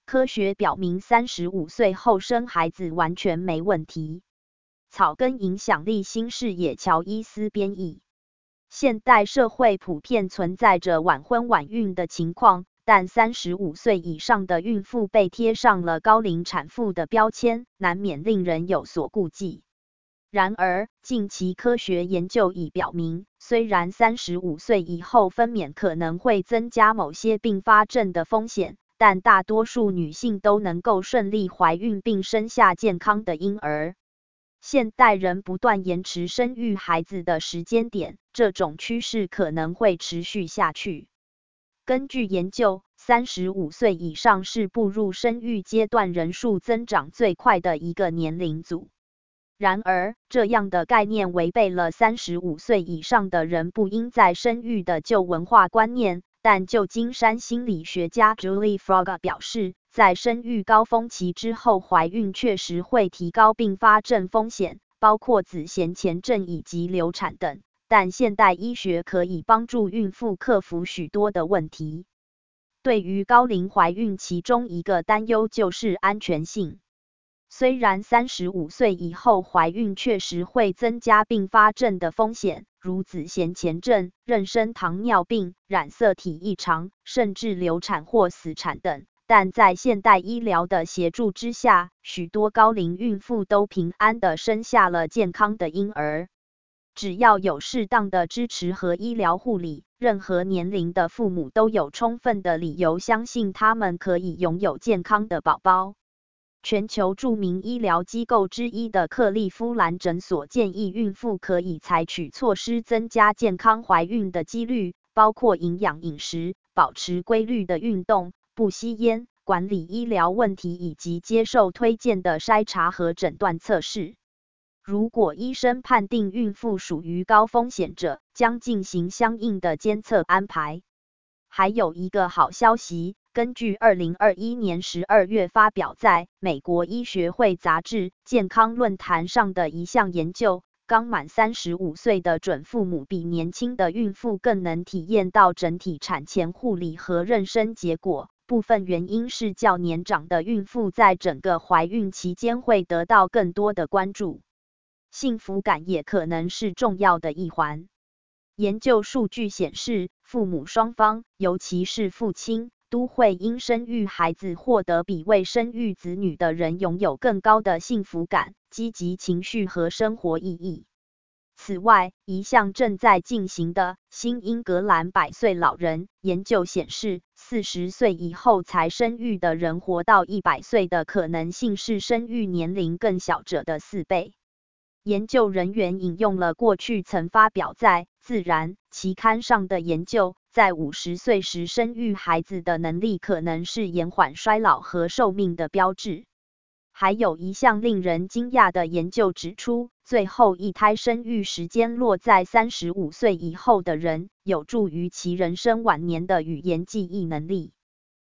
科学表明35岁后生孩子完全没问题。草根影响力新视野乔伊斯编译。现代社会普遍存在着晚婚晚孕的情况，但35岁以上的孕妇被贴上了高龄产妇的标签，难免令人有所顾忌。然而，近期科学研究已表明，虽然35岁以后分娩可能会增加某些并发症的风险，但大多数女性都能够顺利怀孕并生下健康的婴儿。现代人不断延迟生育孩子的时间点，这种趋势可能会持续下去。根据研究，35岁以上是步入生育阶段人数增长最快的一个年龄组。然而，这样的概念违背了35岁以上的人不应再生育的旧文化观念。但旧金山心理学家 Julie Frog 表示，在生育高峰期之后怀孕确实会提高并发症风险，包括子痫前症以及流产等，但现代医学可以帮助孕妇克服许多的问题。对于高龄怀孕，其中一个担忧就是安全性。虽然35岁以后怀孕确实会增加并发症的风险，如子痫前症、妊娠糖尿病、染色体异常，甚至流产或死产等，但在现代医疗的协助之下，许多高龄孕妇都平安地生下了健康的婴儿。只要有适当的支持和医疗护理，任何年龄的父母都有充分的理由相信他们可以拥有健康的宝宝。全球著名医疗机构之一的克利夫兰诊所建议孕妇可以采取措施增加健康怀孕的几率，包括营养饮食、保持规律的运动、不吸烟、管理医疗问题以及接受推荐的筛查和诊断测试。如果医生判定孕妇属于高风险者，将进行相应的监测安排。还有一个好消息，根据2021年12月发表在美国医学会杂志健康论坛上的一项研究，刚满35岁的准父母比年轻的孕妇更能体验到整体产前护理和妊娠结果。部分原因是较年长的孕妇在整个怀孕期间会得到更多的关注，幸福感也可能是重要的一环。研究数据显示，父母双方，尤其是父亲，都会因生育孩子获得比未生育子女的人拥有更高的幸福感、积极情绪和生活意义。此外，一项正在进行的新英格兰100岁老人研究显示，40岁以后才生育的人活到100岁的可能性是生育年龄更小者的4倍。研究人员引用了过去曾发表在《自然》期刊上的研究，在50岁时生育孩子的能力可能是延缓衰老和寿命的标志。还有一项令人惊讶的研究指出，最后一胎生育时间落在35岁以后的人，有助于其人生晚年的语言记忆能力。